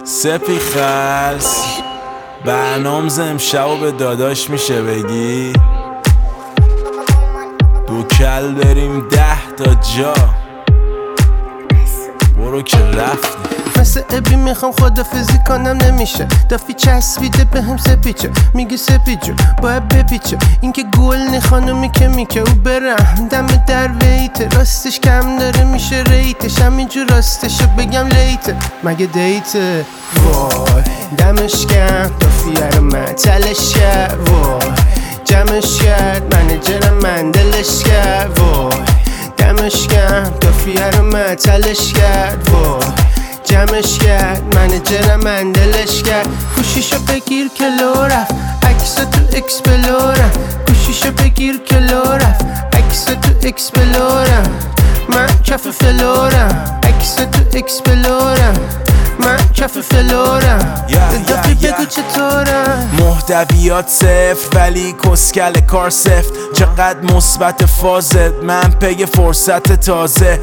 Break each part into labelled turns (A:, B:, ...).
A: سپی خلص برنامز امشب به داداش میشه بگی دو کل بریم 10 تا جا برو که رفتی
B: مثل ابی میخوام خدافزی کنم نمیشه دافی چسبیده به هم سپیچه میگه سپیجو باید بپیچه این که گل نی خانومی که میکه او برم دم در ویته راستش کم داره میشه ریتش همینجور راستشو بگم لیته مگه دیته وای دمش کم دافیه رو من تلش کرد وای جمعش کرد منجرم من دلش کرد وای دمش کم دافیه رو من تلش کرد وای جمعش کرد منجرم من دلش کرد گوشیشو بگیر که لو رفت عکسا تو اکسپلورم گوشیشو بگیر که لو رفت عکسا تو اکسپلورم من کف فلورم عکسا تو اکسپلورم من کف فلورم دافی بگو چطورم
A: محتویات صفر ولی کسکل کار سفت چقدر مثبت فازت من پی فرصت تازه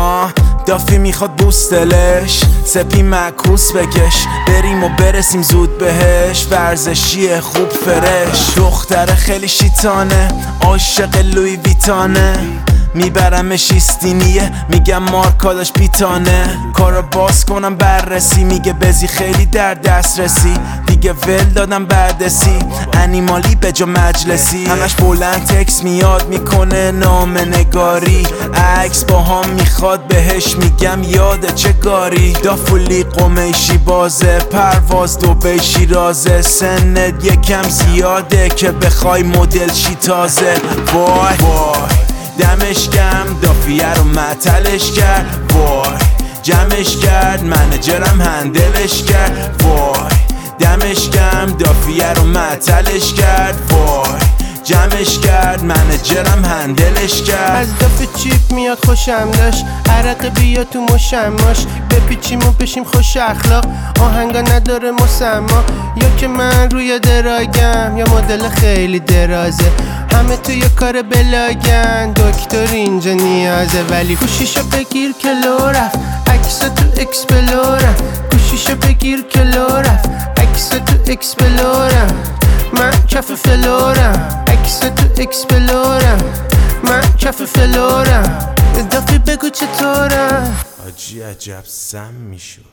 A: دافی میخواد بوستلش سپی معکوس بکش بریم و برسیم زود بهش ورزشیه خوب فرش دختر خیلی شیطانه عاشق لوی ویتانه میبرمش ایستینیه میگم مارکاداش پیتانه کارو باز کنم بررسی میگه بزی خیلی در دسترسی دیگه ول دادم بردسی انیمالی به جا مجلسی همش بلند تکس میاد میکنه نامه نگاری عکس با هم میخواد بهش میگم یاده چه گاری دافولی قمیشی بازه پرواز دوبی شیرازه سنت یکم زیاده که بخوای مدل شی تازه وای دمش کم دافیه رو معطلش کرد وای جمعش کرد منجرم هندلش کرد وای دمش کم دافیه رو معطلش کرد وای جمعش کرد منجرم هندلش کرد
B: از دافه چیپ میاد خوشم داشت عرق بیا تو مشماش بپیچیم و بشیم خوش اخلاق آهنگا نداره مسما یا که من روی دراگم یا مدل خیلی درازه همه توی کار بلاگن دکتر اینجا نیازه ولی گوشیشو بگیر که لو رفت عکسا تو اکسپلورم گوشیشو بگیر که لو رفت عکسا تو اکسپلورم من کف فلورم عکسا تو اکسپلورم من کف فلورم دافی بگو چطورم
A: آجی عجب سم میشد